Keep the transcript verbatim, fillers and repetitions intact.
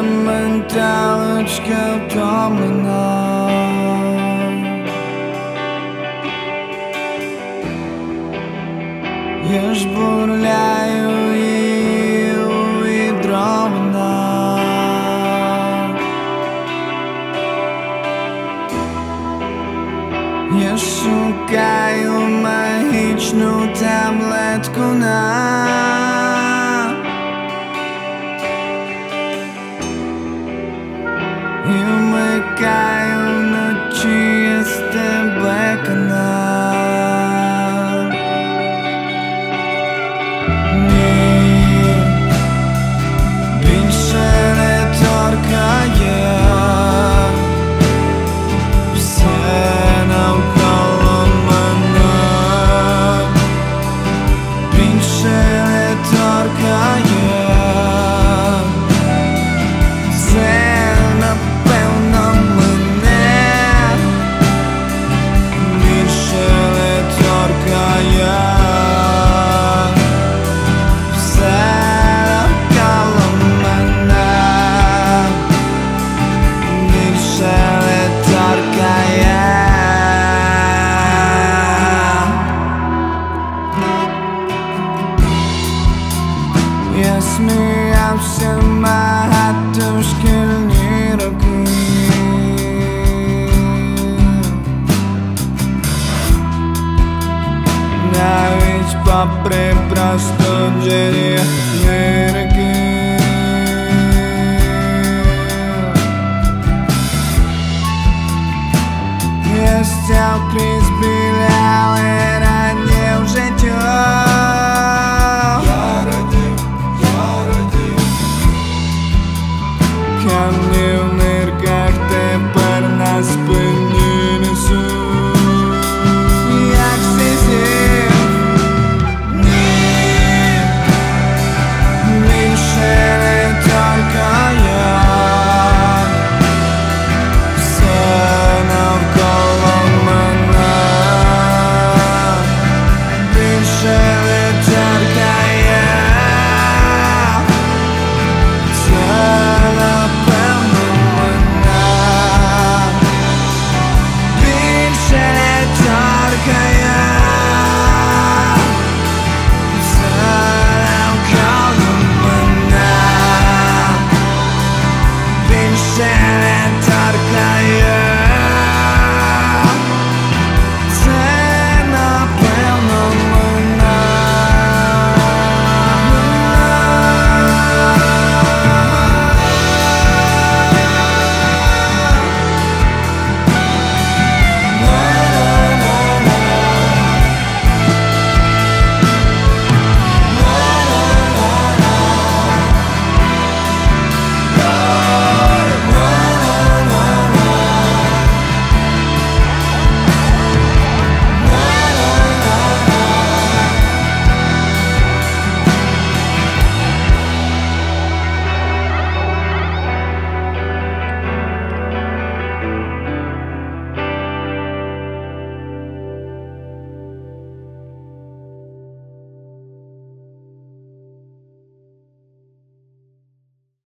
менталочка втомлена. Я ж бурляю і увідрована. Я шукаю магічну таблетку на і вмикаю вночі з тебе канал. Ні, більше не торкає все навколо мене, більше не торкає все. Я сміявся багато шкільні роки, навіть попри простуджені лірики. Я стяв крізь біля, але радів життю. Come